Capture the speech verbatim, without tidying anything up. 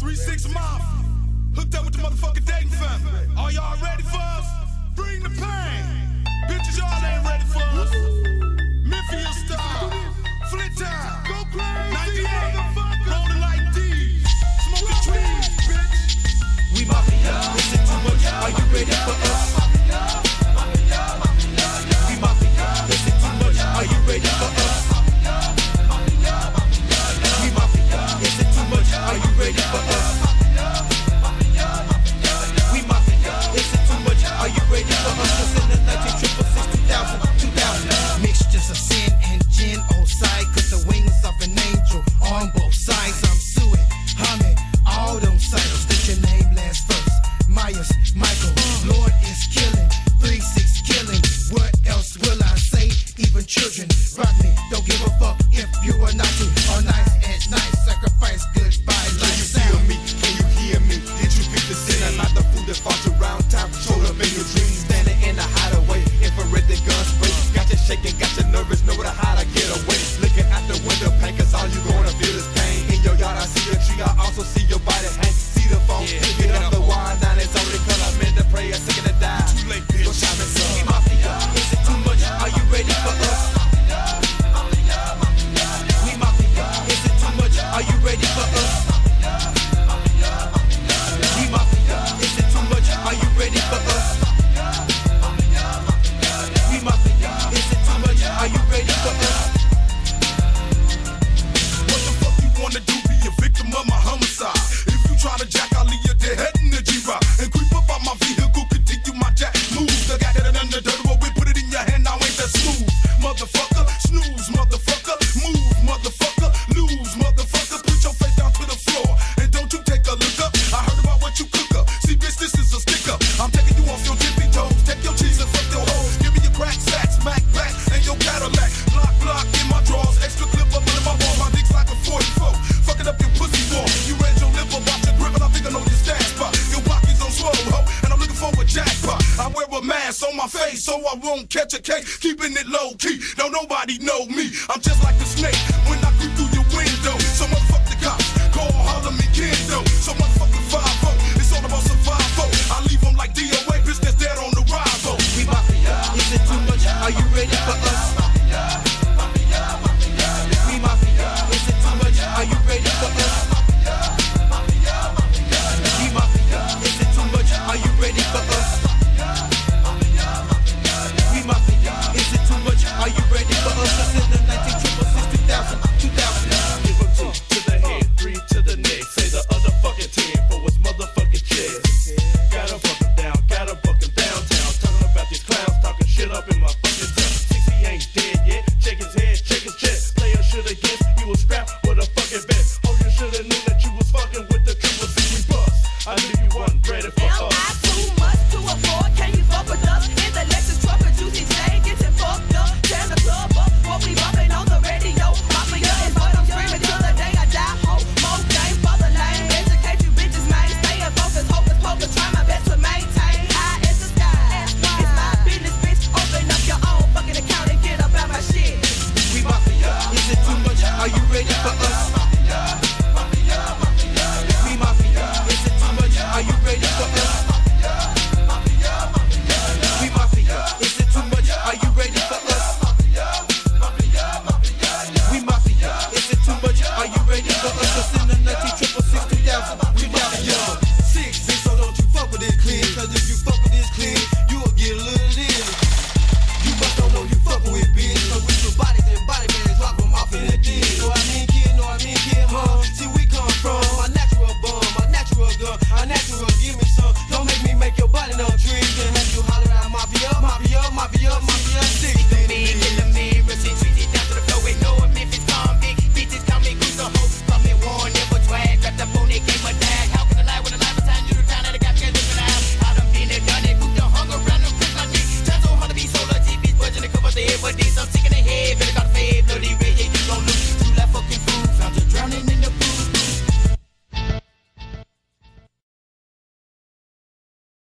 three six Mafia. Hooked up with the motherfucking Dayton family. Are y'all ready for us? Bring the pain. Bitches, y'all ain't ready for us. Memphis style. Flint Town. Go crazy. ninety-eight. Rolling like these. Smoking trees, bitch. We mafia. Is it too much? Are you ready for us? We mafia. Is it too much? Are you ready for us? We mafia. Is it too much? Are you ready for us? We mafia. Is it too much? Are you ready for us? Cause in the nineteen triple six, two thousand, two thousand. Mixtures of sin and gin on side. Cause the wings of an angel on both sides. I'm suing, humming, all them titles. State your name last first. Myers, Michael, Lord is killing. three six killing. What else will I say? Even children rock me. Don't give a fuck if you are not to. All night at night, sacrifice goodbye. Can you feel me? Can you hear me? Did you pick the sin? I'm not the fool that fought around town. Showed up in your dreams, standing in the hideaway. Infrared the gun spray. Got you shaking, got you nervous. Know where to hide, I get away. Looking out the window pane, cause all you gonna feel is pain. In your yard, I see a tree, I also see your body hang. See the phone, yeah, get up the wine, now it's only cause I'm in the prayer, second to die. Too late, bitch. Go shine me some. We mafia. Is it too much? Are you ready for us? We mafia. Is it too much? Are you ready for us? We mafia. Is it too much? Are you ready for us? We mafia. Is it too much? Are you ready for us? What the fuck you wanna do? Be a victim of my homicide. If you try to jack, I'll leave you dead head in the G-Rock. And creep up on my vehicle, continue my jack moves. I got it under the dirt, we put it in your hand, now ain't that smooth. Motherfucker, snooze, motherfucker, move, motherfucker, lose, motherfucker. Put your face down to the floor, and don't you take a look up. I heard about what you cook up. See, bitch, this is a sticker. I'm taking you off your tippy toes. Take your cheese and fuck your hoes. Give me your crack sack, smack back, and your Cadillac. Block, block in my drawers, extra clip up in my ball. My dick's like a forty-four. Fucking up your pussy wall. You read your lip about your grip, and I think I know your stash spot. Your pockets on swole, ho, and I'm looking for a jackpot. I wear a mask on my face so I won't catch a case. Keeping it low key, don't nobody know me. I'm just like a snake when I creep through your window. So motherfuck the cops, call Harlem and Kendo. So motherfucking five oh, it's all about survival. I leave them like D O A, bitch that's dead on the rival. We mafia. Is it too much? Are you ready for us? We mafia. Is it too much? Are you ready for us? We mafia. Is it too much? Are you ready for us? We mafia. Is it too much? Are you ready for us? Cause in the nineteen triple six, two thousand, two thousand. Give a two to the head, three to the neck. Say the other fucking ten for his motherfucking chest. Gotta fuck him down, gotta fuck him downtown. Talking about these clowns, talking shit up in my fucking town. Sixty ain't dead yet. Check his head, check his chest. Player shoulda guessed he was strapped with a fucking vest. Oh, you shoulda knew that you was fucking with the triple six we bust. I knew you wasn't ready for Am us. I too much to afford? Can you fuck with us? In the Lexus truck, a juicy chain, getting fucked up. Tear the club up, what we bumping on the radio. Mafia is what I'm screaming till the day I die. Ho, more game for the lane. Educate you bitches, man. Stay in focus, hocus pocus. Try my best to maintain. High as the sky. It's my business, bitch. Open up your own fucking account and get up out my shit. We mafia. Is it too much? Are you ready for us?